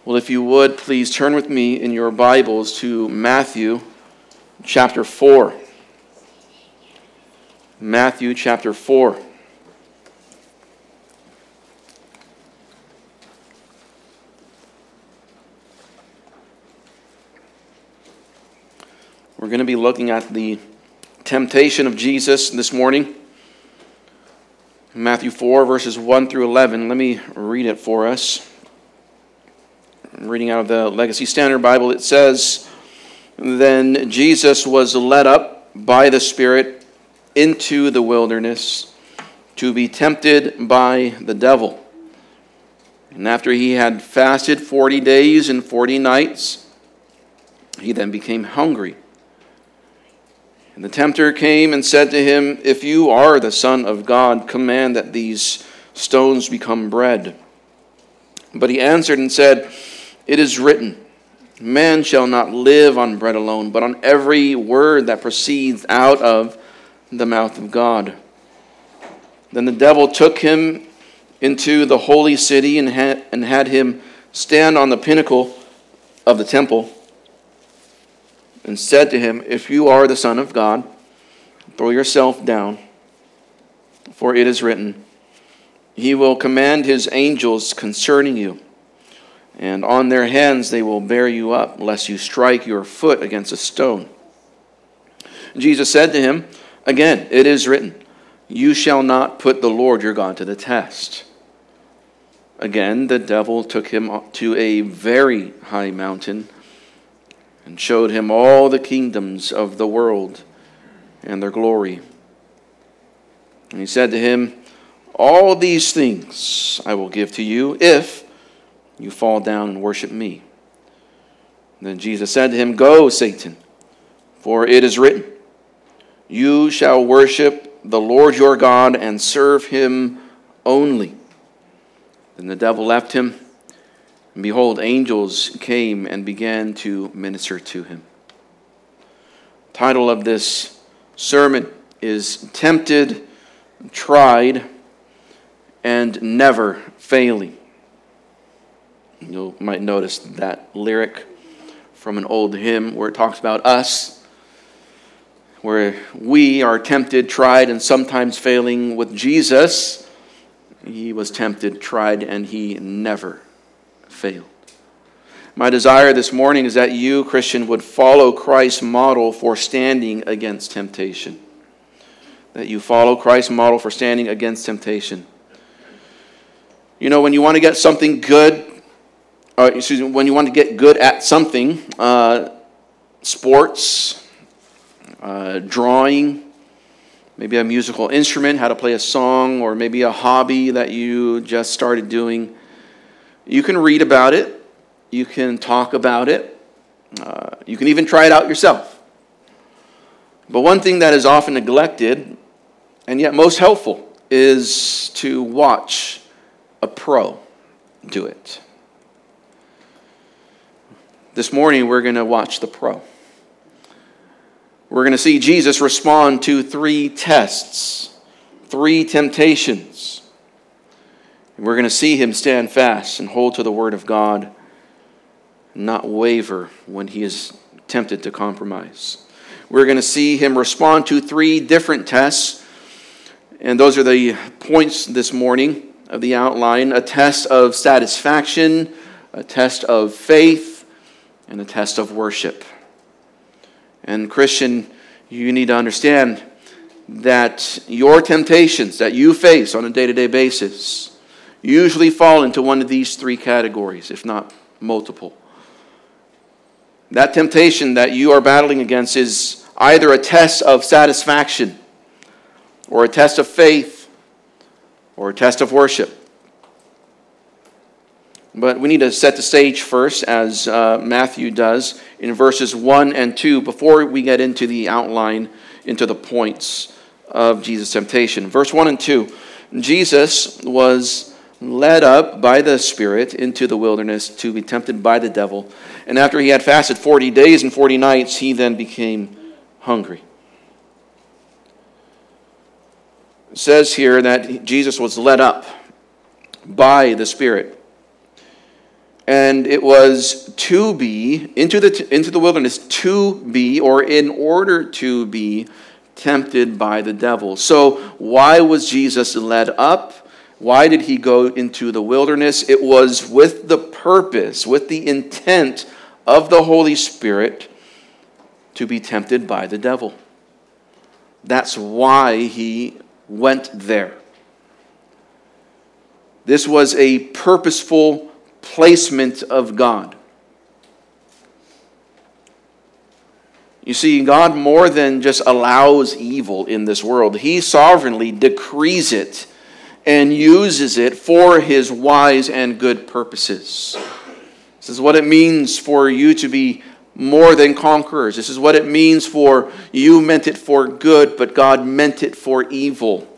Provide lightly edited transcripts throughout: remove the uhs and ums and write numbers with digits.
Well, if you would, please turn with me in your Bibles to Matthew chapter 4. Matthew chapter 4. We're going to be looking at the temptation of Jesus this morning. Matthew 4, verses 1 through 11. Let me read it for us. I'm reading out of the Legacy Standard Bible. It says, "Then Jesus was led up by the Spirit into the wilderness to be tempted by the devil. And after he had fasted 40 days and 40 nights, he then became hungry. And the tempter came and said to him, 'If you are the Son of God, command that these stones become bread.' But he answered and said, 'It is written, man shall not live on bread alone, but on every word that proceeds out of the mouth of God.' Then the devil took him into the holy city and had him stand on the pinnacle of the temple and said to him, 'If you are the Son of God, throw yourself down, for it is written, he will command his angels concerning you, and on their hands they will bear you up, lest you strike your foot against a stone.' Jesus said to him, 'Again, it is written, you shall not put the Lord your God to the test.' Again, the devil took him to a very high mountain and showed him all the kingdoms of the world and their glory. And he said to him, 'All these things I will give to you if you fall down and worship me.' Then Jesus said to him, 'Go, Satan, for it is written, you shall worship the Lord your God and serve him only.' Then the devil left him, and behold, angels came and began to minister to him." The title of this sermon is Tempted, Tried, and Never Failing. You might notice that lyric from an old hymn where it talks about us, where we are tempted, tried, and sometimes failing. With Jesus, he was tempted, tried, and he never failed. My desire this morning is that you, Christian, would follow Christ's model for standing against temptation. That you follow Christ's model for standing against temptation. You know, when you want to get something good, when you want to get good at something, sports, drawing, maybe a musical instrument, how to play a song, or maybe a hobby that you just started doing, you can read about it, you can talk about it, you can even try it out yourself. But one thing that is often neglected, and yet most helpful, is to watch a pro do it. This morning we're going to watch the pro. We're going to see Jesus respond to 3 tests, 3 temptations. We're going to see him stand fast and hold to the word of God, not waver when he is tempted to compromise. We're going to see him respond to 3 different tests, and those are the points this morning of the outline: a test of satisfaction, a test of faith, and a test of worship. And Christian, you need to understand that your temptations that you face on a day-to-day basis usually fall into one of these 3 categories, if not multiple. That temptation that you are battling against is either a test of satisfaction, or a test of faith, or a test of worship. But we need to set the stage first, as Matthew does in verses 1 and 2, before we get into the outline, into the points of Jesus' temptation. Verse 1 and 2, Jesus was led up by the Spirit into the wilderness to be tempted by the devil. And after he had fasted 40 days and 40 nights, he then became hungry. It says here that Jesus was led up by the Spirit. And it was to be, into the wilderness, to be, or in order to be, tempted by the devil. So why was Jesus led up? Why did he go into the wilderness? It was with the purpose, with the intent of the Holy Spirit to be tempted by the devil. That's why he went there. This was a purposeful placement of God. You see, God more than just allows evil in this world. He sovereignly decrees it and uses it for his wise and good purposes. This is what it means for you to be more than conquerors. This is what it means for you meant it for good, but God meant it for evil.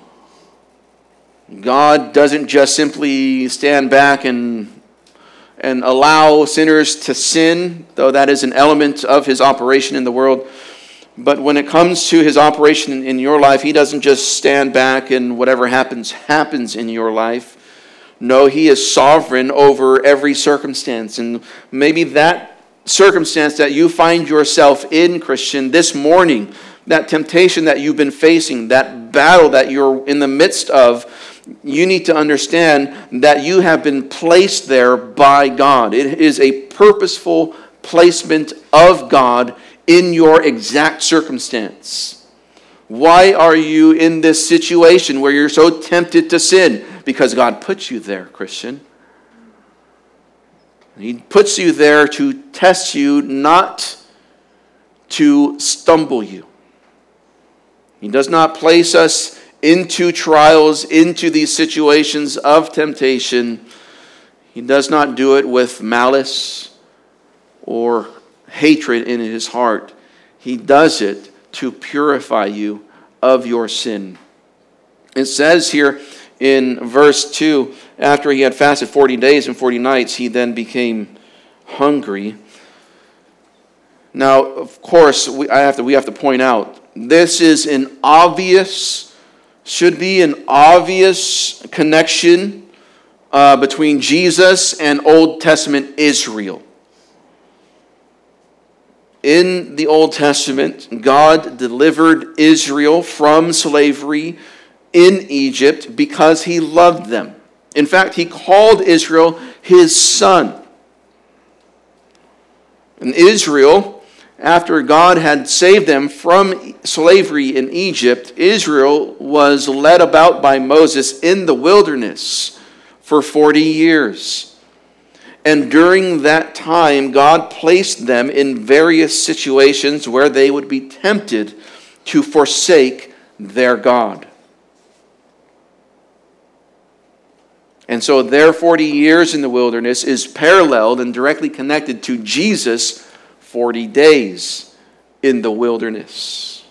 God doesn't just simply stand back and allow sinners to sin, though that is an element of his operation in the world. But when it comes to his operation in your life, he doesn't just stand back and whatever happens in your life. No, he is sovereign over every circumstance. And maybe that circumstance that you find yourself in, Christian, this morning, that temptation that you've been facing, that battle that you're in the midst of, you need to understand that you have been placed there by God. It is a purposeful placement of God in your exact circumstance. Why are you in this situation where you're so tempted to sin? Because God puts you there, Christian. He puts you there to test you, not to stumble you. He does not place us into trials, into these situations of temptation. He does not do it with malice or hatred in his heart. He does it to purify you of your sin. It says here in verse 2, after he had fasted 40 days and 40 nights, he then became hungry. Now, of course, we have to point out, this is should be an obvious connection between Jesus and Old Testament Israel. In the Old Testament, God delivered Israel from slavery in Egypt because he loved them. In fact, he called Israel his son. And Israel, after God had saved them from slavery in Egypt, Israel was led about by Moses in the wilderness for 40 years. And during that time, God placed them in various situations where they would be tempted to forsake their God. And so their 40 years in the wilderness is paralleled and directly connected to Jesus' 40 days in the wilderness.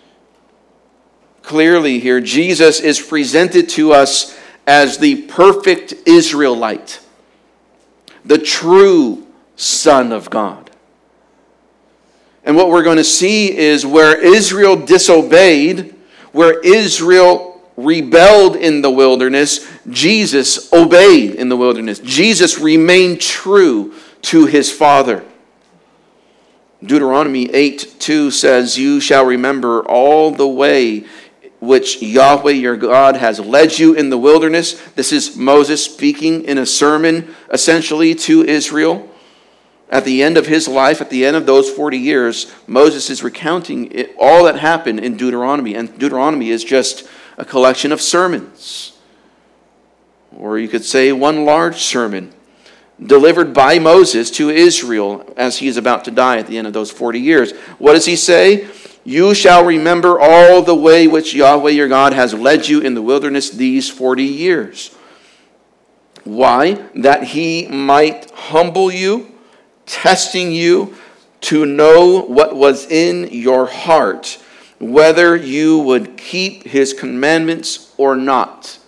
Clearly here, Jesus is presented to us as the perfect Israelite, the true Son of God. And what we're going to see is where Israel disobeyed, where Israel rebelled in the wilderness, Jesus obeyed in the wilderness. Jesus remained true to his Father. Deuteronomy 8:2 says, "You shall remember all the way which Yahweh your God has led you in the wilderness." This is Moses speaking in a sermon essentially to Israel. At the end of his life, at the end of those 40 years, Moses is recounting all that happened in Deuteronomy. And Deuteronomy is just a collection of sermons. Or you could say one large sermon delivered by Moses to Israel as he is about to die at the end of those 40 years. What does he say? "You shall remember all the way which Yahweh your God has led you in the wilderness these 40 years. Why? That he might humble you, testing you to know what was in your heart, whether you would keep his commandments or not."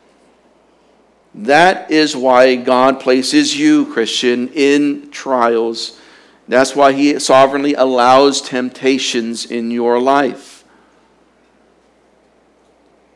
That is why God places you, Christian, in trials. That's why he sovereignly allows temptations in your life,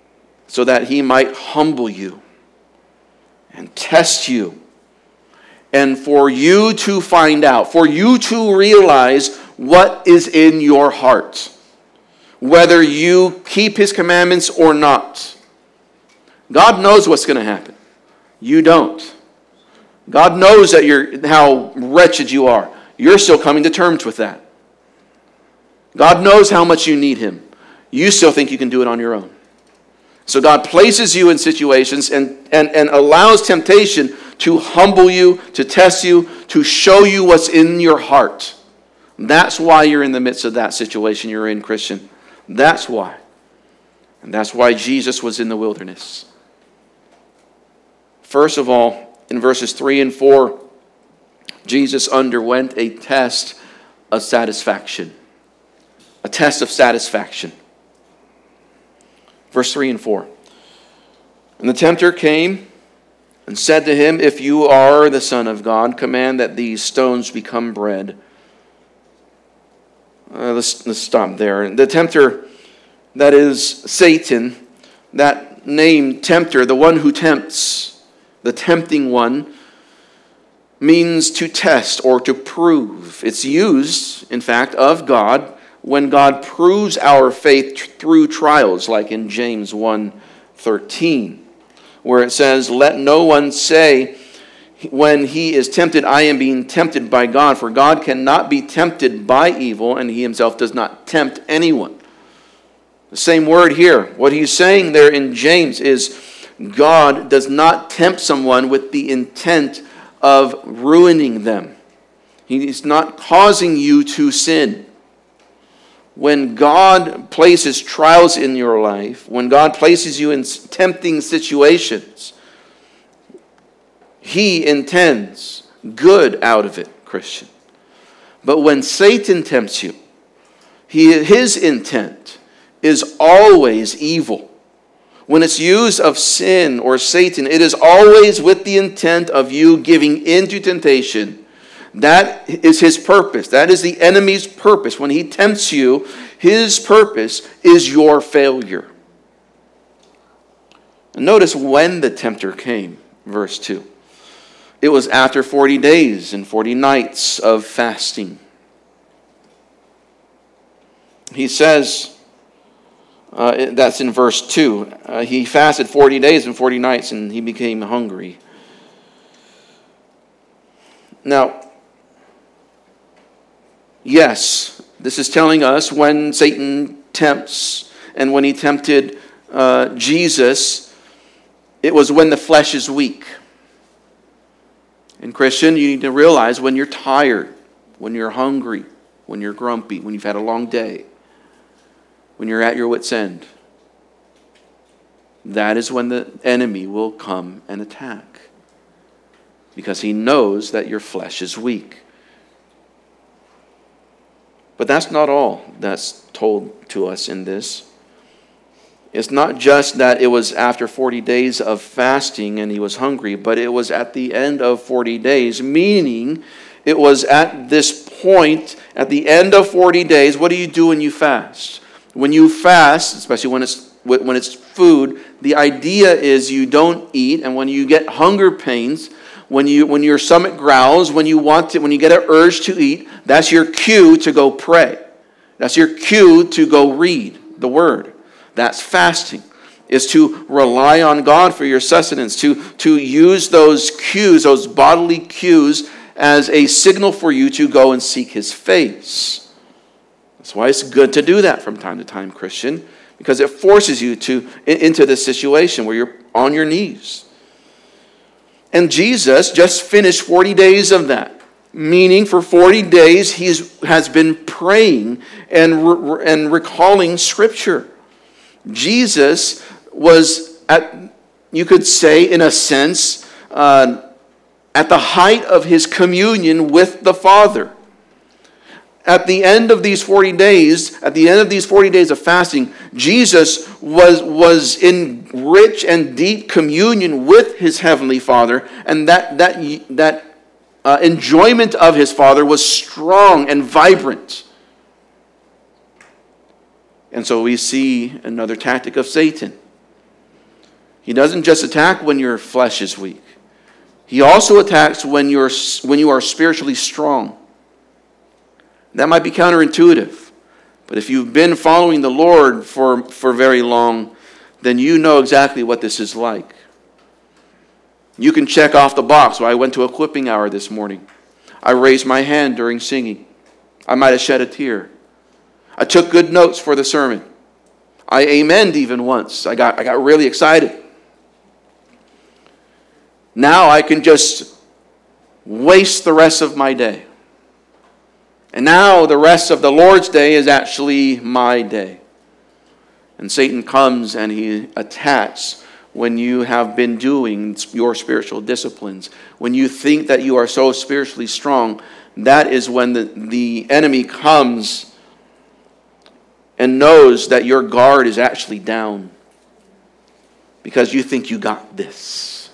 so that he might humble you and test you and for you to find out, for you to realize what is in your heart, whether you keep his commandments or not. God knows what's going to happen. You don't. God knows that how wretched you are. You're still coming to terms with that. God knows how much you need him. You still think you can do it on your own. So God places you in situations and allows temptation to humble you, to test you, to show you what's in your heart. That's why you're in the midst of that situation you're in, Christian. That's why. And that's why Jesus was in the wilderness. First of all, in verses 3 and 4, Jesus underwent a test of satisfaction. A test of satisfaction. Verse 3 and 4. And the tempter came and said to him, "If you are the Son of God, command that these stones become bread." Let's stop there. The tempter, that is Satan, that name tempter, the one who tempts, the tempting one, means to test or to prove. It's used, in fact, of God when God proves our faith through trials, like in James 1:13, where it says, "Let no one say when he is tempted, I am being tempted by God, for God cannot be tempted by evil, and he himself does not tempt anyone." The same word here. What he's saying there in James is God does not tempt someone with the intent of ruining them. He's not causing you to sin. When God places trials in your life, when God places you in tempting situations, he intends good out of it, Christian. But when Satan tempts you, his intent is always evil. When it's used of sin or Satan, it is always with the intent of you giving into temptation. That is his purpose. That is the enemy's purpose. When he tempts you, his purpose is your failure. And notice when the tempter came, verse 2. It was after 40 days and 40 nights of fasting. He says, that's in verse 2. He fasted 40 days and 40 nights and he became hungry. Now, yes, this is telling us when Satan tempts and when he tempted Jesus, it was when the flesh is weak. And Christian, you need to realize when you're tired, when you're hungry, when you're grumpy, when you've had a long day, when you're at your wit's end, that is when the enemy will come and attack. Because he knows that your flesh is weak. But that's not all that's told to us in this. It's not just that it was after 40 days of fasting and he was hungry, but it was at the end of 40 days, meaning it was at this point, at the end of 40 days, what do you do when you fast? When you fast, especially when it's food, the idea is you don't eat, and when you get hunger pains, when your stomach growls, when you get an urge to eat, that's your cue to go pray. That's your cue to go read the Word. That's fasting. Is to rely on God for your sustenance, to use those cues, those bodily cues, as a signal for you to go and seek His face. That's why it's good to do that from time to time, Christian, because it forces you into this situation where you're on your knees. And Jesus just finished 40 days of that, meaning for 40 days he has been praying and recalling Scripture. Jesus was, you could say in a sense, at the height of his communion with the Father. At the end of these 40 days, of fasting, Jesus was in rich and deep communion with his heavenly Father, and that enjoyment of his Father was strong and vibrant. And so we see another tactic of Satan. He doesn't just attack when your flesh is weak. He also attacks when you are spiritually strong. That might be counterintuitive, but if you've been following the Lord for very long, then you know exactly what this is like. You can check off the box. Well, I went to equipping hour this morning. I raised my hand during singing. I might have shed a tear. I took good notes for the sermon. I amened even once. I got really excited. Now I can just waste the rest of my day. And now the rest of the Lord's day is actually my day. And Satan comes and he attacks when you have been doing your spiritual disciplines. When you think that you are so spiritually strong, that is when the enemy comes and knows that your guard is actually down because you think you got this.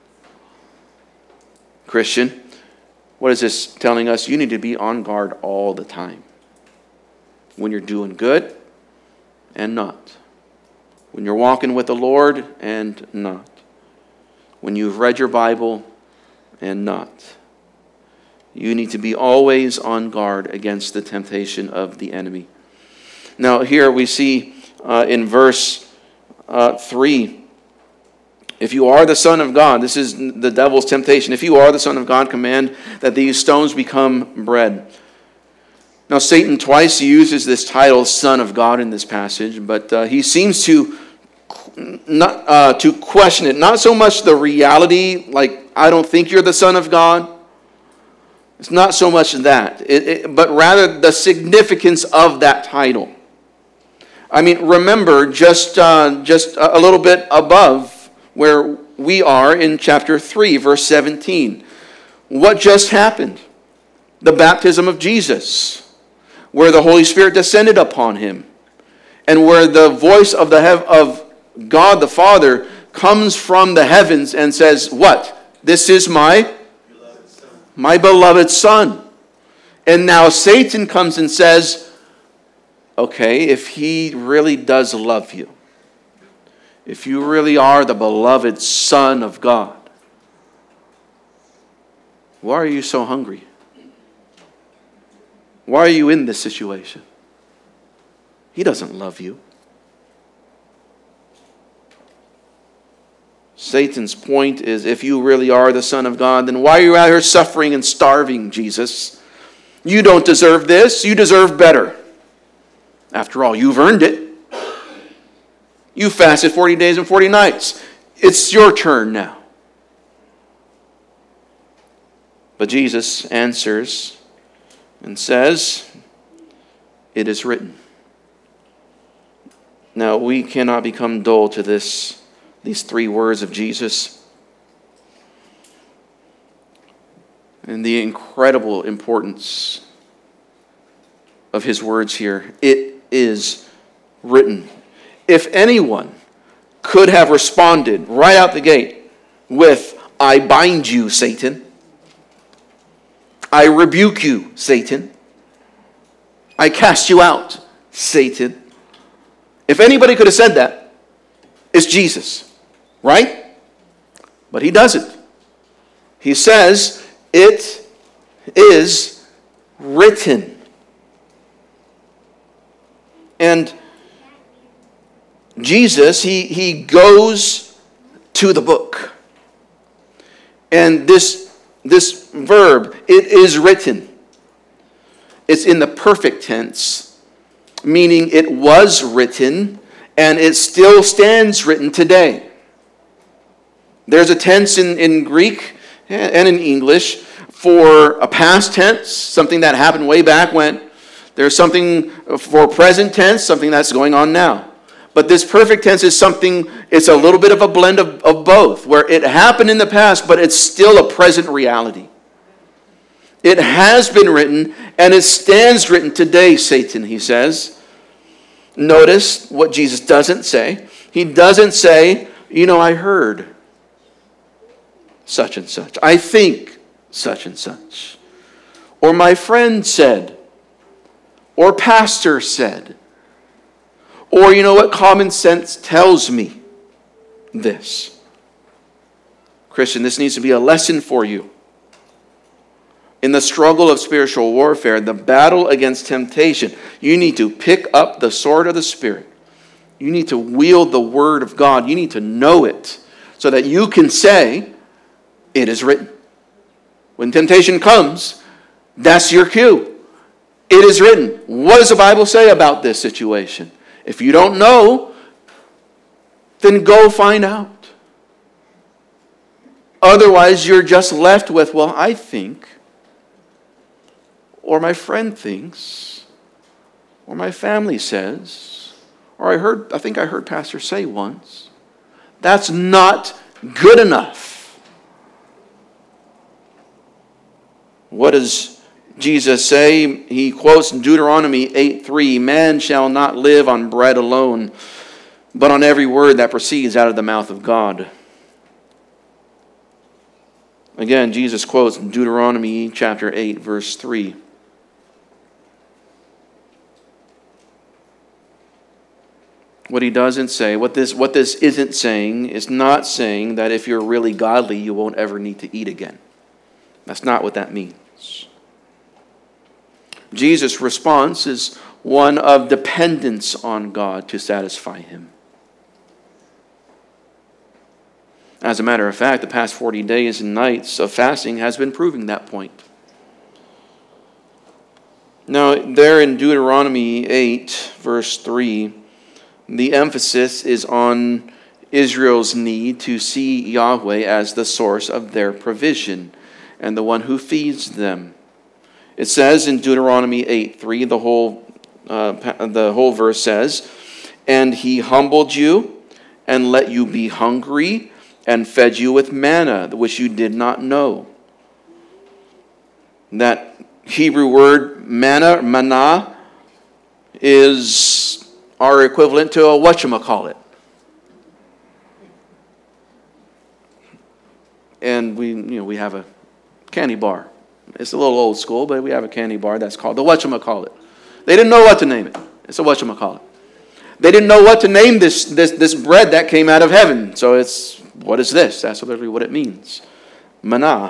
Christian, what is this telling us? You need to be on guard all the time. When you're doing good and not. When you're walking with the Lord and not. When you've read your Bible and not. You need to be always on guard against the temptation of the enemy. Now here we see in verse 3, if you are the Son of God, this is the devil's temptation. If you are the Son of God, command that these stones become bread. Now Satan twice uses this title, Son of God, in this passage, but he seems to question it. Not so much the reality, like, I don't think you're the Son of God. It's not so much that, but rather the significance of that title. I mean, remember, just a little bit above where we are in chapter 3, verse 17. What just happened? The baptism of Jesus, where the Holy Spirit descended upon him, and where the voice of God the Father comes from the heavens and says, what? This is my beloved Son. And now Satan comes and says, okay, if he really does love you, if you really are the beloved Son of God, why are you so hungry? Why are you in this situation? He doesn't love you. Satan's point is, if you really are the Son of God, then why are you out here suffering and starving, Jesus? You don't deserve this. You deserve better. After all, you've earned it. You fasted 40 days and 40 nights. It's your turn now. But Jesus answers and says, it is written. Now, we cannot become dull to these three words of Jesus and the incredible importance of his words here. It is written. If anyone could have responded right out the gate with, I bind you, Satan. I rebuke you, Satan. I cast you out, Satan. If anybody could have said that, it's Jesus, right? But he doesn't. He says, it is written. And Jesus, he goes to the book. And this verb, it is written, it's in the perfect tense, meaning it was written and it still stands written today. There's a tense in Greek and in English for a past tense, something that happened way back when. There's something for present tense, something that's going on now. But this perfect tense is something, it's a little bit of a blend of both, where it happened in the past, but it's still a present reality. It has been written, and it stands written today, Satan, he says. Notice what Jesus doesn't say. He doesn't say, I heard such and such. I think such and such. Or my friend said. Or pastor said. Or common sense tells me this. Christian, this needs to be a lesson for you. In the struggle of spiritual warfare, the battle against temptation, you need to pick up the sword of the Spirit. You need to wield the Word of God. You need to know it so that you can say, it is written. When temptation comes, that's your cue. It is written. What does the Bible say about this situation? If you don't know, then go find out. Otherwise, you're just left with, well, I think, or my friend thinks, or my family says, or I think I heard Pastor say once. That's not good enough. What does Jesus say? He quotes Deuteronomy 8:3, "Man shall not live on bread alone, but on every word that proceeds out of the mouth of God." Again, Jesus quotes Deuteronomy chapter 8, verse 3. What he doesn't say, what this isn't saying, is not saying that if you're really godly, you won't ever need to eat again. That's not what that means. Jesus' response is one of dependence on God to satisfy him. As a matter of fact, the past 40 days and nights of fasting has been proving that point. Now, there in Deuteronomy 8, verse 3, the emphasis is on Israel's need to see Yahweh as the source of their provision and the one who feeds them. It says in Deuteronomy 8:3, the whole verse says, "And he humbled you and let you be hungry and fed you with manna, which you did not know." That Hebrew word manna, is our equivalent to a whatchamacallit. And we have a candy bar. It's a little old school, but we have a candy bar that's called the whatchamacallit. They didn't know what to name it. It's a whatchamacallit. They didn't know what to name this bread that came out of heaven. So it's, what is this? That's literally what it means. Manna,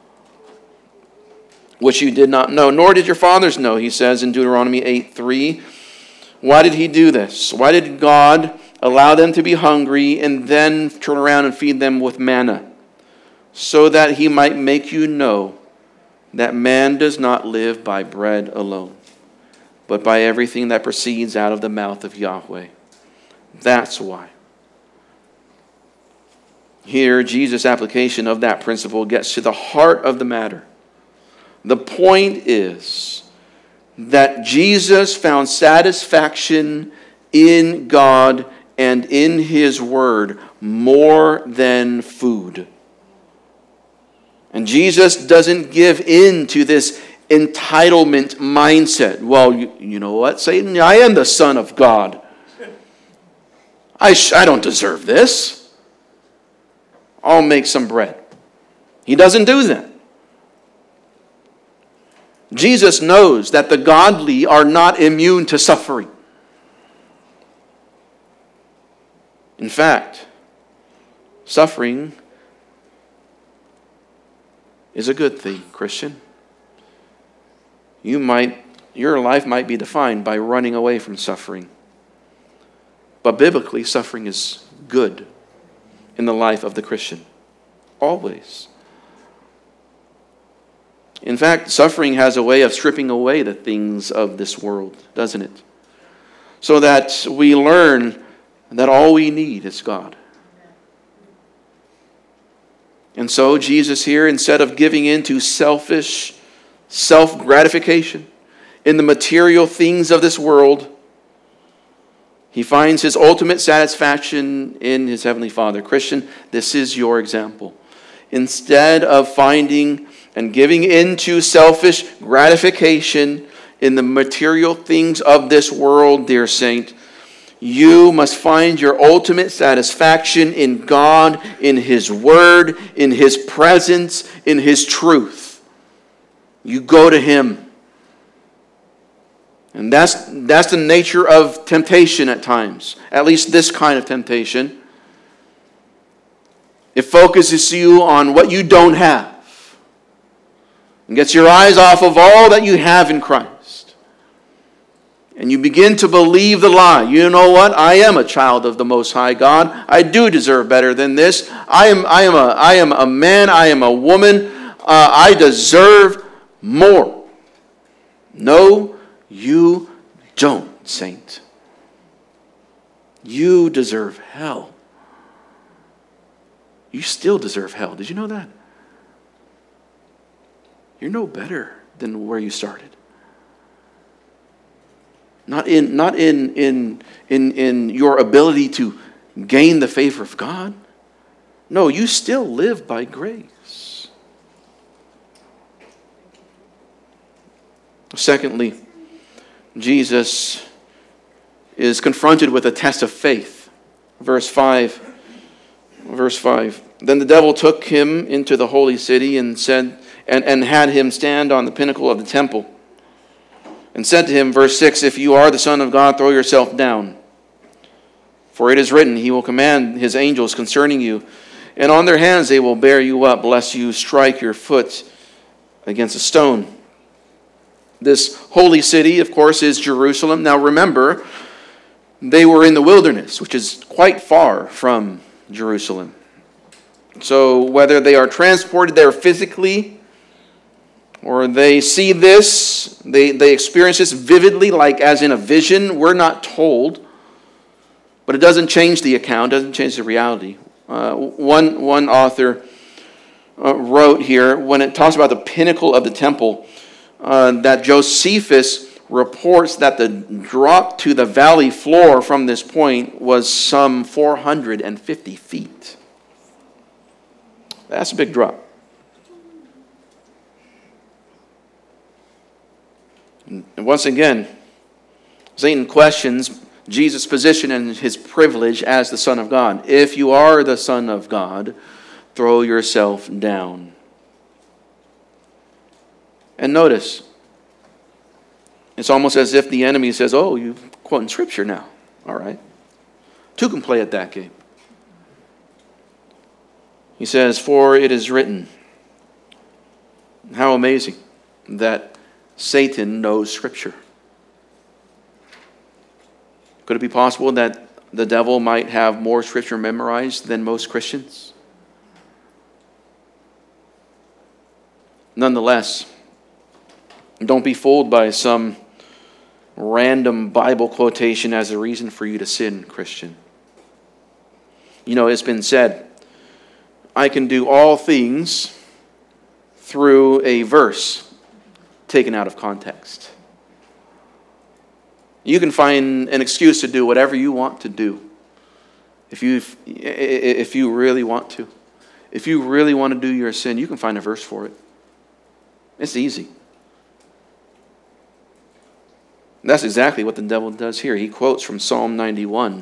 which you did not know, nor did your fathers know, he says in Deuteronomy 8:3. Why did he do this? Why did God allow them to be hungry and then turn around and feed them with manna? So that he might make you know that man does not live by bread alone, but by everything that proceeds out of the mouth of Yahweh. That's why. Here, Jesus' application of that principle gets to the heart of the matter. The point is that Jesus found satisfaction in God and in His Word more than food. And Jesus doesn't give in to this entitlement mindset. Well, you know what, Satan? I am the Son of God. I don't deserve this. I'll make some bread. He doesn't do that. Jesus knows that the godly are not immune to suffering. In fact, suffering is a good thing, Christian. Your life might be defined by running away from suffering. But biblically, suffering is good in the life of the Christian. Always. In fact, suffering has a way of stripping away the things of this world, doesn't it? So that we learn that all we need is God. And so Jesus here, instead of giving in to selfish self-gratification in the material things of this world, he finds his ultimate satisfaction in his Heavenly Father. Christian, this is your example. Instead of finding and giving in to selfish gratification in the material things of this world, dear saint, you must find your ultimate satisfaction in God, in His Word, in His presence, in His truth. You go to Him. And that's the nature of temptation at times. At least this kind of temptation. It focuses you on what you don't have and gets your eyes off of all that you have in Christ. And you begin to believe the lie. You know what? I am a child of the Most High God. I do deserve better than this. I am a man. I am a woman. I deserve more. No, you don't, saint. You deserve hell. You still deserve hell. Did you know that? You're no better than where you started. Not in your ability to gain the favor of God. No, you still live by grace. Secondly, Jesus is confronted with a test of faith. Verse 5. Then the devil took him into the holy city and said, and had him stand on the pinnacle of the temple, and said to him, verse 6, if you are the Son of God, throw yourself down. For it is written, he will command his angels concerning you, and on their hands they will bear you up, lest you strike your foot against a stone. This holy city, of course, is Jerusalem. Now remember, they were in the wilderness, which is quite far from Jerusalem. So whether they are transported there physically, or they see this, they experience this vividly, like as in a vision, we're not told. But it doesn't change the account, doesn't change the reality. One author wrote here, when it talks about the pinnacle of the temple, that Josephus reports that the drop to the valley floor from this point was some 450 feet. That's a big drop. And once again, Satan questions Jesus' position and his privilege as the Son of God. If you are the Son of God, throw yourself down. And notice, it's almost as if the enemy says, oh, you're quoting Scripture now. All right. Two can play at that game. He says, for it is written. How amazing that Satan knows Scripture. Could it be possible that the devil might have more Scripture memorized than most Christians? Nonetheless, don't be fooled by some random Bible quotation as a reason for you to sin, Christian. You know, it's been said, I can do all things through a verse taken out of context. You can find an excuse to do whatever you want to do if you really want to. If you really want to do your sin, you can find a verse for it. It's easy. And that's exactly what the devil does here. He quotes from Psalm 91.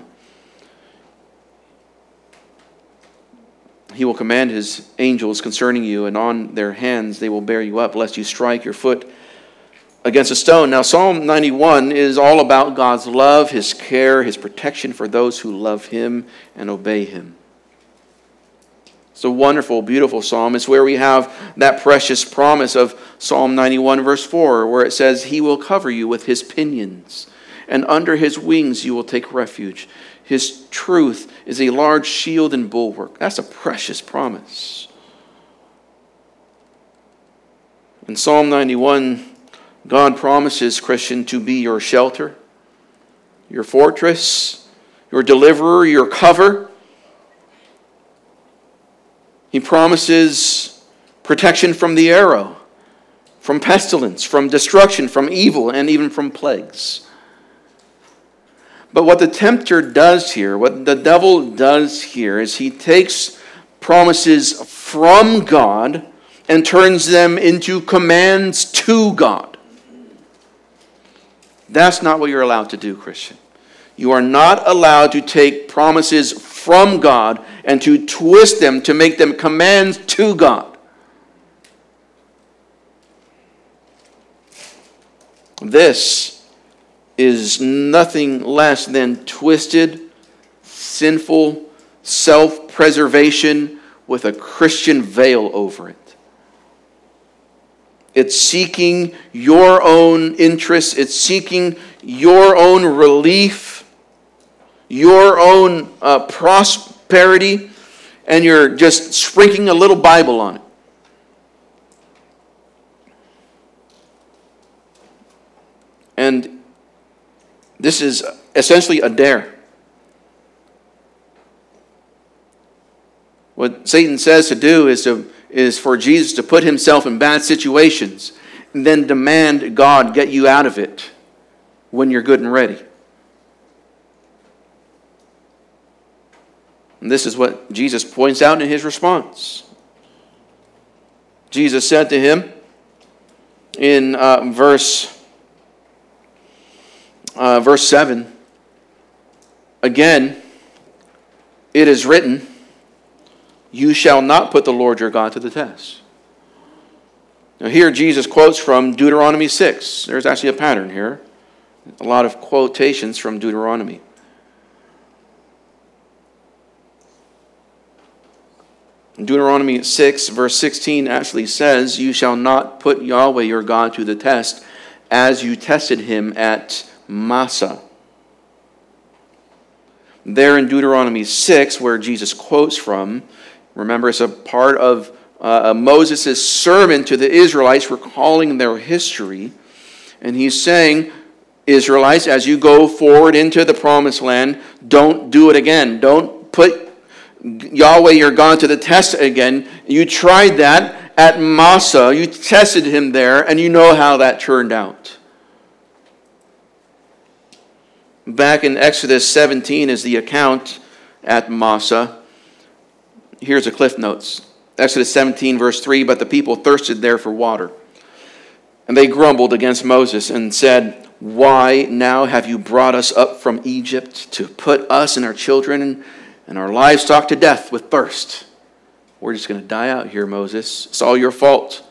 He will command his angels concerning you, and on their hands they will bear you up, lest you strike your foot against a stone. Now, Psalm 91 is all about God's love, his care, his protection for those who love him and obey him. It's a wonderful, beautiful psalm. It's where we have that precious promise of Psalm 91, verse 4, where it says, he will cover you with his pinions, and under his wings you will take refuge. His truth is a large shield and bulwark. That's a precious promise. In Psalm 91, God promises, Christian, to be your shelter, your fortress, your deliverer, your cover. He promises protection from the arrow, from pestilence, from destruction, from evil, and even from plagues. But what the tempter does here, what the devil does here, is he takes promises from God and turns them into commands to God. That's not what you're allowed to do, Christian. You are not allowed to take promises from God and to twist them to make them commands to God. This is nothing less than twisted, sinful self-preservation with a Christian veil over it. It's seeking your own interests. It's seeking your own relief, your own prosperity, and you're just sprinkling a little Bible on it. And this is essentially a dare. What Satan says to do is for Jesus to put himself in bad situations and then demand God get you out of it when you're good and ready. And this is what Jesus points out in his response. Jesus said to him in verse 7, again, it is written, you shall not put the Lord your God to the test. Now here Jesus quotes from Deuteronomy 6. There's actually a pattern here. A lot of quotations from Deuteronomy. Deuteronomy 6 verse 16 actually says, you shall not put Yahweh your God to the test as you tested him at Massah. There in Deuteronomy 6, where Jesus quotes from, remember, it's a part of Moses' sermon to the Israelites, recalling their history. And he's saying, Israelites, as you go forward into the promised land, don't do it again. Don't put Yahweh your God to the test again. You tried that at Massah. You tested him there, and you know how that turned out. Back in Exodus 17 is the account at Massah. Here's a Cliff Notes. Exodus 17 verse 3, but the people thirsted there for water. And they grumbled against Moses and said, why now have you brought us up from Egypt to put us and our children and our livestock to death with thirst? We're just going to die out here, Moses. It's all your fault.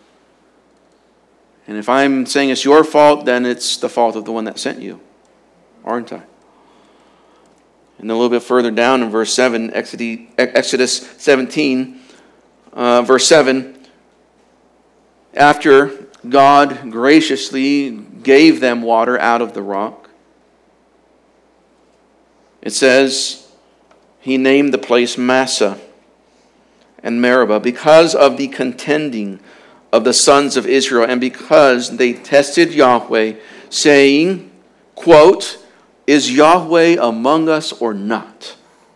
And if I'm saying it's your fault, then it's the fault of the one that sent you, aren't I? And a little bit further down in verse 7, Exodus 17, verse 7, after God graciously gave them water out of the rock, it says, he named the place Massah and Meribah because of the contending of the sons of Israel and because they tested Yahweh, saying, quote, is Yahweh among us or not?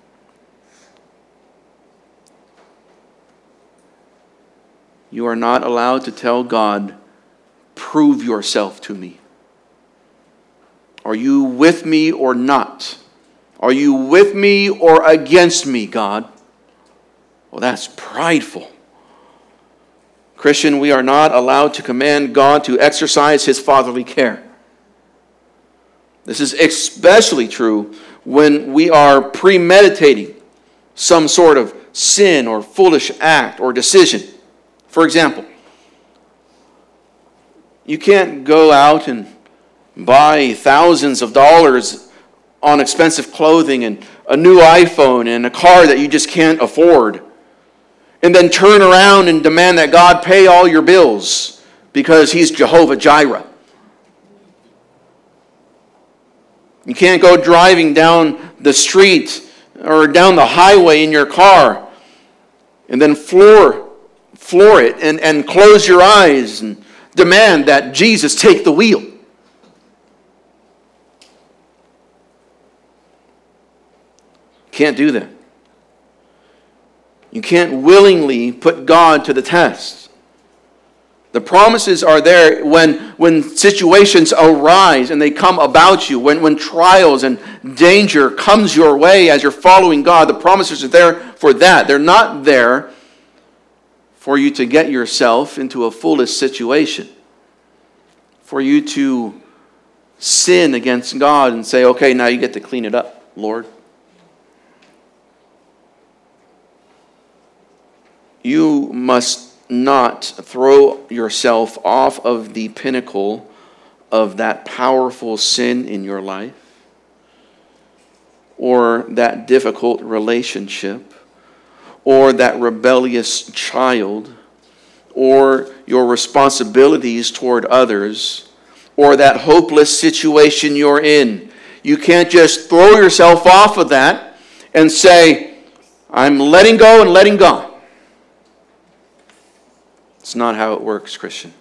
You are not allowed to tell God, prove yourself to me. Are you with me or not? Are you with me or against me, God? Well, that's prideful. Christian, we are not allowed to command God to exercise his fatherly care. This is especially true when we are premeditating some sort of sin or foolish act or decision. For example, you can't go out and buy thousands of dollars on expensive clothing and a new iPhone and a car that you just can't afford, and then turn around and demand that God pay all your bills because he's Jehovah Jireh. You can't go driving down the street or down the highway in your car and then floor it and close your eyes and demand that Jesus take the wheel. Can't do that. You can't willingly put God to the test. The promises are there when situations arise and they come about you, when trials and danger comes your way as you're following God. The promises are there for that. They're not there for you to get yourself into a foolish situation, for you to sin against God and say, okay, now you get to clean it up, Lord. You must not throw yourself off of the pinnacle of that powerful sin in your life or that difficult relationship or that rebellious child, or your responsibilities toward others, or that hopeless situation you're in. You can't just throw yourself off of that and say, I'm letting go and letting God. It's not how it works, Christian.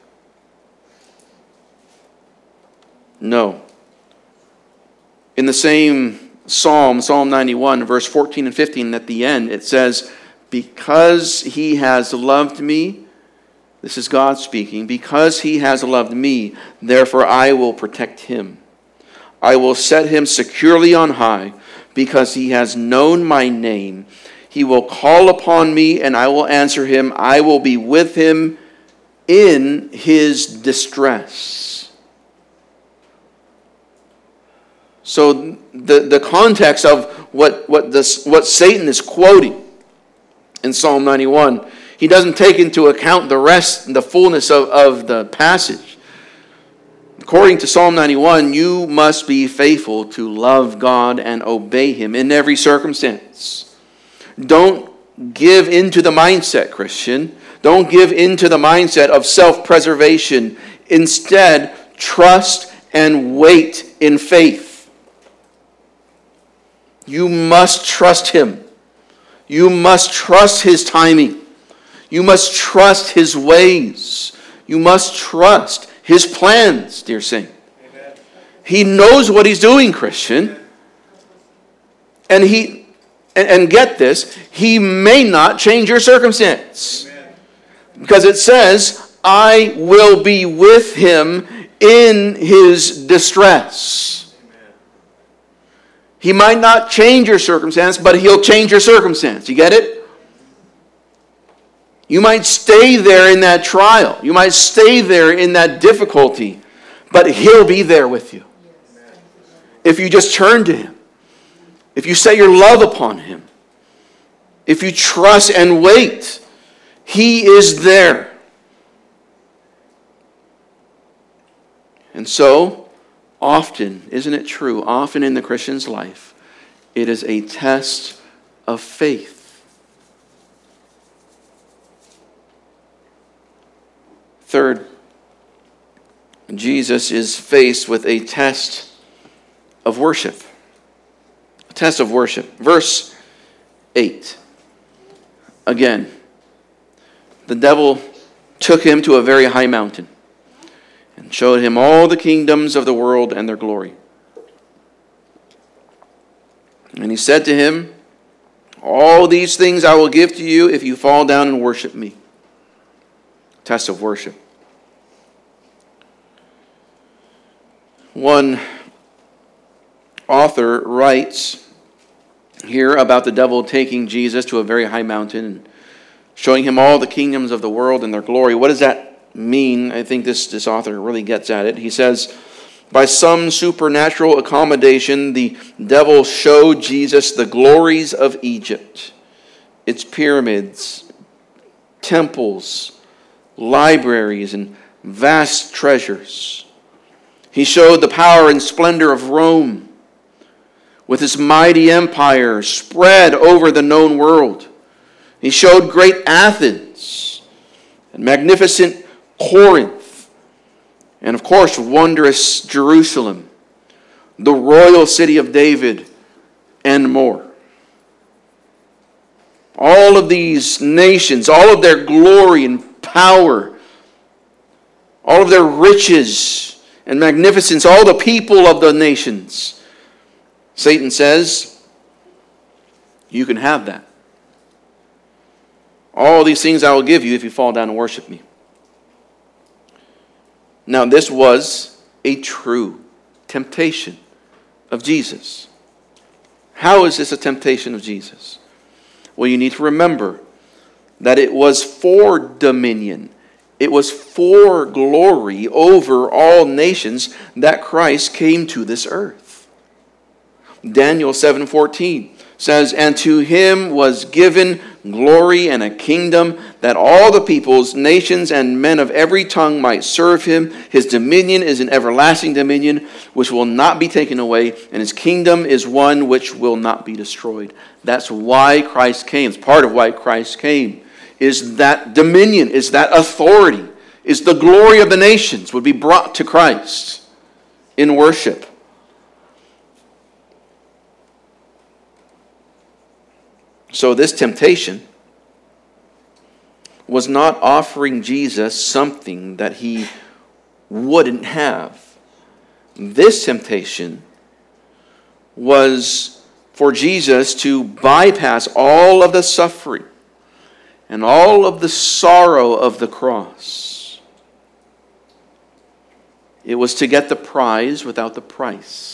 No. In the same Psalm 91, verse 14 and 15, at the end, it says, because he has loved me, this is God speaking, because he has loved me, therefore I will protect him. I will set him securely on high, because he has known my name. He will call upon me, and I will answer him. I will be with him in his distress. So the context of what Satan is quoting in Psalm 91, he doesn't take into account the rest and the fullness of the passage. According to Psalm 91, you must be faithful to love God and obey him in every circumstance. Don't give into the mindset, Christian. Don't give into the mindset of self-preservation. Instead, trust and wait in faith. You must trust him. You must trust his timing. You must trust his ways. You must trust his plans, dear saint. Amen. He knows what he's doing, Christian. And get this, he may not change your circumstance. Amen. Because it says, I will be with him in his distress. Amen. He might not change your circumstance, but he'll change your circumstance. You get it? You might stay there in that trial. You might stay there in that difficulty. But he'll be there with you. If you just turn to him. If you set your love upon him. If you trust and wait. He is there. And so, often, isn't it true? Often in the Christian's life, it is a test of faith. Third, Jesus is faced with a test of worship. A test of worship. Verse 8. Again, the devil took him to a very high mountain and showed him all the kingdoms of the world and their glory. And he said to him, all these things I will give to you if you fall down and worship me. Test of worship. One author writes here about the devil taking Jesus to a very high mountain and showing him all the kingdoms of the world and their glory. What does that mean? I think this author really gets at it. He says, by some supernatural accommodation, the devil showed Jesus the glories of Egypt, its pyramids, temples, libraries, and vast treasures. He showed the power and splendor of Rome with its mighty empire spread over the known world. He showed great Athens and magnificent Corinth and, of course, wondrous Jerusalem, the royal city of David, and more. All of these nations, all of their glory and power, all of their riches and magnificence, all the people of the nations. Satan says, you can have that. All these things I will give you if you fall down and worship me. Now, this was a true temptation of Jesus. How is this a temptation of Jesus? Well, you need to remember that it was for dominion. It was for glory over all nations that Christ came to this earth. Daniel 7:14 says, "And to him was given glory and a kingdom, that all the peoples, nations, and men of every tongue might serve him. His dominion is an everlasting dominion, which will not be taken away, and his kingdom is one which will not be destroyed." That's why Christ came. It's part of why Christ came, is that dominion, is that authority, is the glory of the nations would be brought to Christ in worship. So this temptation was not offering Jesus something that he wouldn't have. This temptation was for Jesus to bypass all of the suffering and all of the sorrow of the cross. It was to get the prize without the price.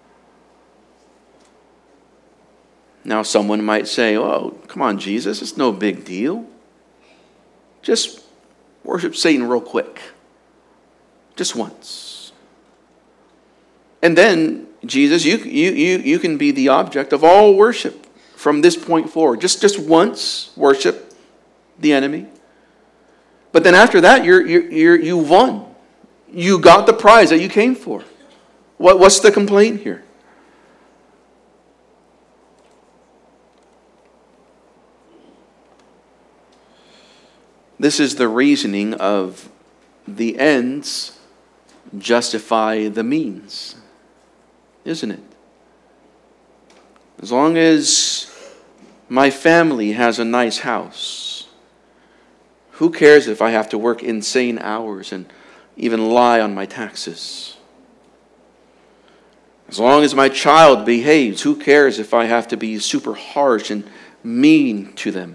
Now someone might say, "Oh, come on, Jesus, it's no big deal. Just worship Satan real quick. Just once. And then, Jesus, you can be the object of all worship from this point forward. Just once worship the enemy. But then after that, you won. You got the prize that you came for. What's the complaint here?" This is the reasoning of the ends justify the means, isn't it? As long as my family has a nice house, who cares if I have to work insane hours and even lie on my taxes? As long as my child behaves, who cares if I have to be super harsh and mean to them?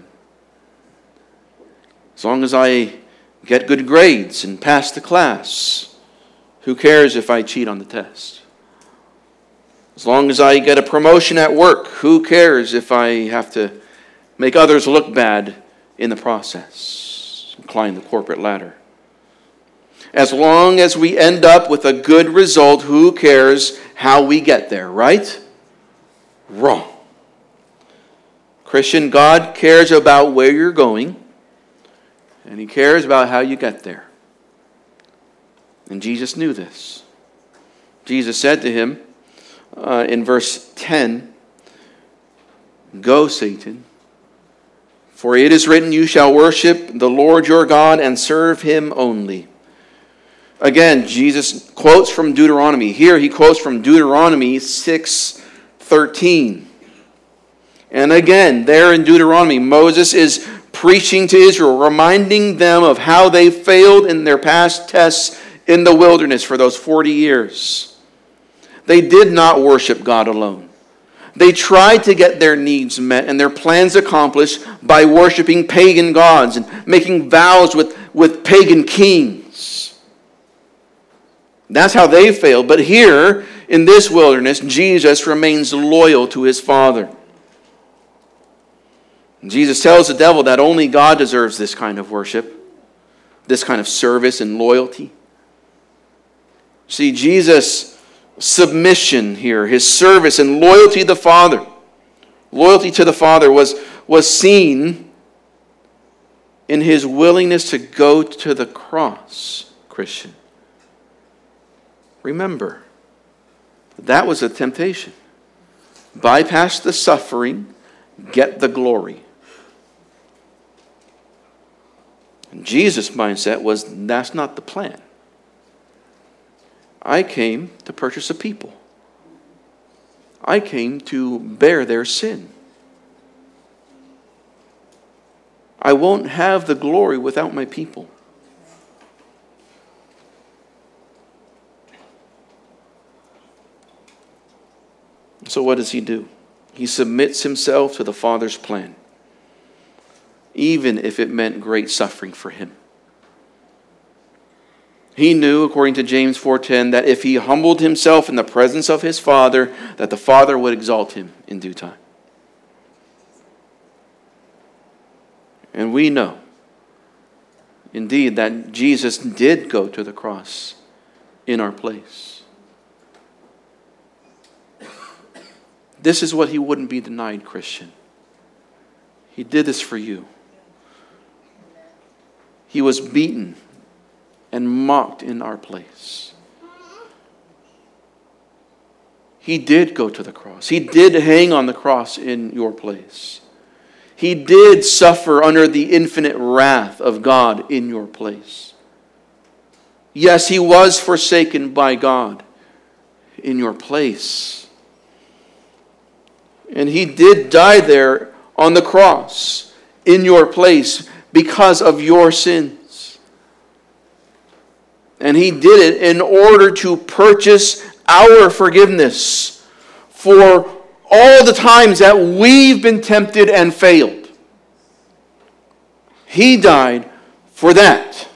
As long as I get good grades and pass the class, who cares if I cheat on the test? As long as I get a promotion at work, who cares if I have to make others look bad in the process, climb the corporate ladder? As long as we end up with a good result, who cares how we get there, right? Wrong. Christian, God cares about where you're going, and he cares about how you get there. And Jesus knew this. Jesus said to him in verse 10, "Go, Satan, for it is written, you shall worship the Lord your God and serve him only." Again, Jesus quotes from Deuteronomy. Here he quotes from Deuteronomy 6:13. And again, there in Deuteronomy, Moses is preaching to Israel, reminding them of how they failed in their past tests in the wilderness for those 40 years. They did not worship God alone. They tried to get their needs met and their plans accomplished by worshiping pagan gods and making vows with pagan kings. That's how they failed. But here, in this wilderness, Jesus remains loyal to his Father. Jesus tells the devil that only God deserves this kind of worship, this kind of service and loyalty. See, Jesus' submission here, his service and loyalty to the Father, was seen in his willingness to go to the cross, Christian. Remember, that was a temptation. Bypass the suffering, get the glory. And Jesus' mindset was, that's not the plan. I came to purchase a people. I came to bear their sin. I won't have the glory without my people. So what does he do? He submits himself to the Father's plan, even if it meant great suffering for him. He knew, according to James 4:10, that if he humbled himself in the presence of his Father, that the Father would exalt him in due time. And we know, indeed, that Jesus did go to the cross in our place. This is what he wouldn't be denied, Christian. He did this for you. He was beaten and mocked in our place. He did go to the cross. He did hang on the cross in your place. He did suffer under the infinite wrath of God in your place. Yes, he was forsaken by God in your place. And he did die there on the cross in your place because of your sins. And he did it in order to purchase our forgiveness for all the times that we've been tempted and failed. He died for that.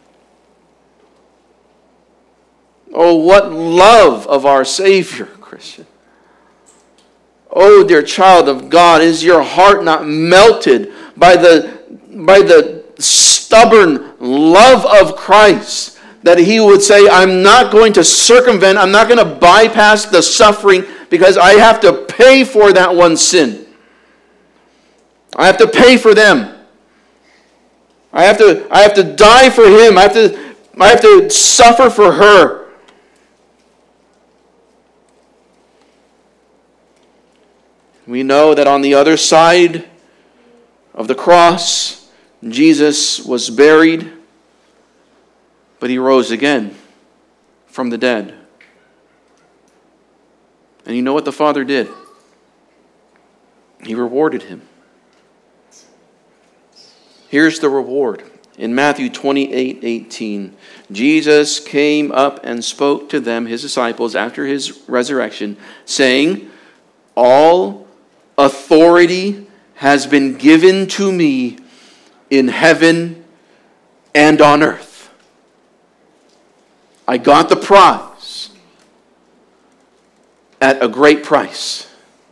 Oh, what love of our Savior, Christian. Oh, dear child of God, is your heart not melted by the stubborn love of Christ? That he would say, I'm not going to circumvent, I'm not going to bypass the suffering because I have to pay for that one sin. I have to pay for them. I have to die for him. I have to suffer for her. We know that on the other side of the cross, Jesus was buried. But he rose again from the dead. And you know what the Father did? He rewarded him. Here's the reward. In Matthew 28:18, Jesus came up and spoke to them, his disciples, after his resurrection, saying, all authority has been given to me in heaven and on earth. I got the prize at a great price.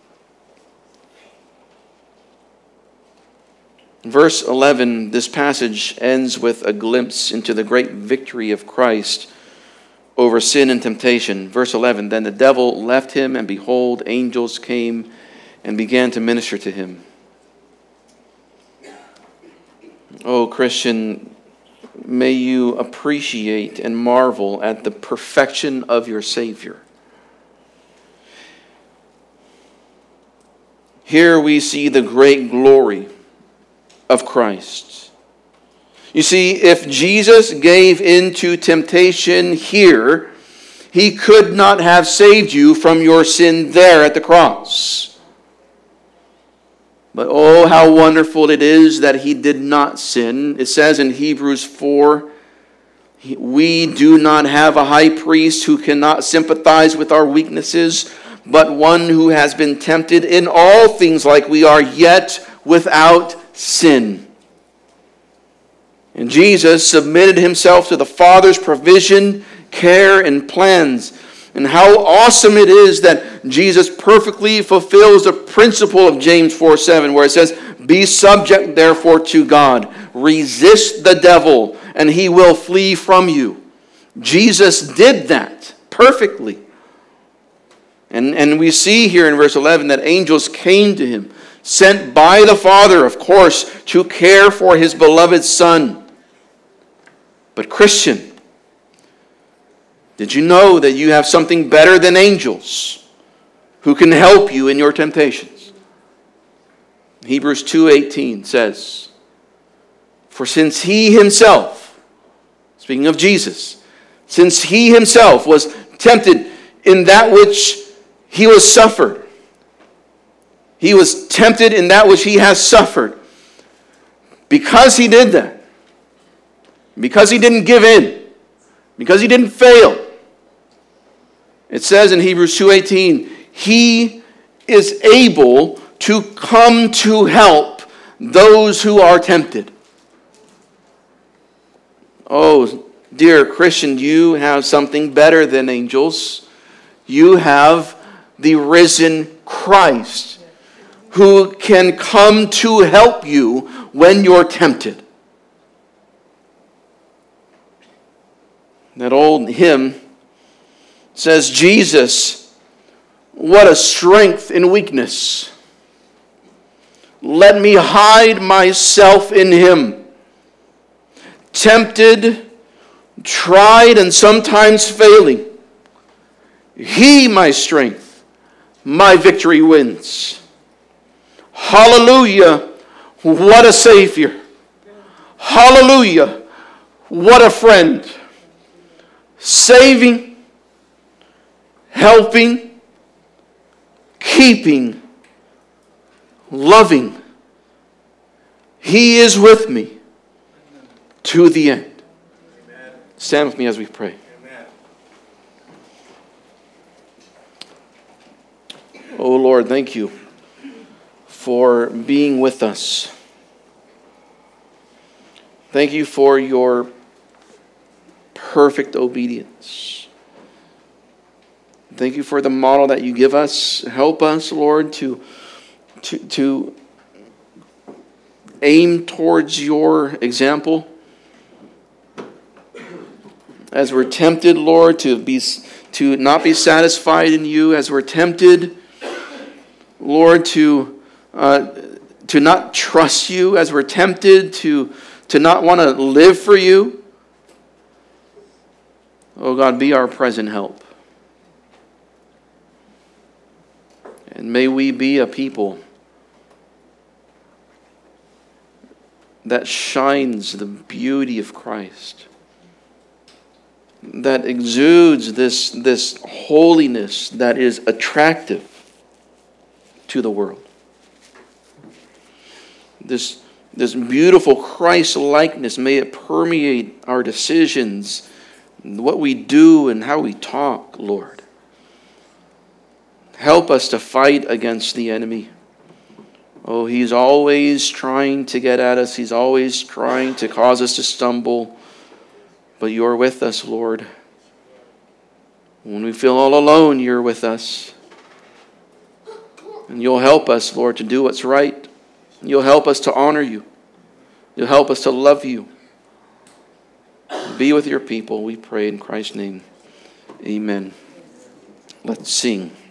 Verse 11, this passage ends with a glimpse into the great victory of Christ over sin and temptation. Verse 11, then the devil left him, and behold, angels came and began to minister to him. Oh, Christian, may you appreciate and marvel at the perfection of your Savior. Here we see the great glory of Christ. You see, if Jesus gave in to temptation here, he could not have saved you from your sin there at the cross. But oh, how wonderful it is that he did not sin. It says in Hebrews 4, we do not have a high priest who cannot sympathize with our weaknesses, but one who has been tempted in all things like we are, yet without sin. And Jesus submitted himself to the Father's provision, care, and plans. And how awesome it is that Jesus perfectly fulfills the principle of James 4:7, where it says, be subject therefore to God. Resist the devil, and he will flee from you. Jesus did that perfectly. And we see here in verse 11 that angels came to him, sent by the Father, of course, to care for his beloved Son. But Christian, did you know that you have something better than angels who can help you in your temptations? Hebrews 2:18 says, for since he himself, speaking of Jesus, since he himself was tempted in that which he was suffered, he was tempted in that which he has suffered. Because he did that, because he didn't give in, because he didn't fail, it says in Hebrews 2:18, he is able to come to help those who are tempted. Oh, dear Christian, you have something better than angels. You have the risen Christ who can come to help you when you're tempted. That old hymn says, Jesus What a strength in weakness. Let me hide myself in him. Tempted, tried, and sometimes failing. He, my strength, my victory wins. Hallelujah, what a Savior. Hallelujah, what a friend. Saving, helping, keeping, loving. He is with me to the end. Amen. Stand with me as we pray. Amen. Oh Lord, thank you for being with us. Thank you for your perfect obedience. Thank you for the model that you give us. Help us, Lord, to aim towards your example. As we're tempted, Lord, to not be satisfied in you, as we're tempted, Lord, to not trust you, as we're tempted to not want to live for you. Oh God, be our present help. And may we be a people that shines the beauty of Christ, that exudes this holiness that is attractive to the world. This beautiful Christ-likeness, may it permeate our decisions, what we do and how we talk, Lord. Help us to fight against the enemy. Oh, he's always trying to get at us. He's always trying to cause us to stumble. But you're with us, Lord. When we feel all alone, you're with us. And you'll help us, Lord, to do what's right. You'll help us to honor you. You'll help us to love you. Be with your people, we pray in Christ's name. Amen. Let's sing.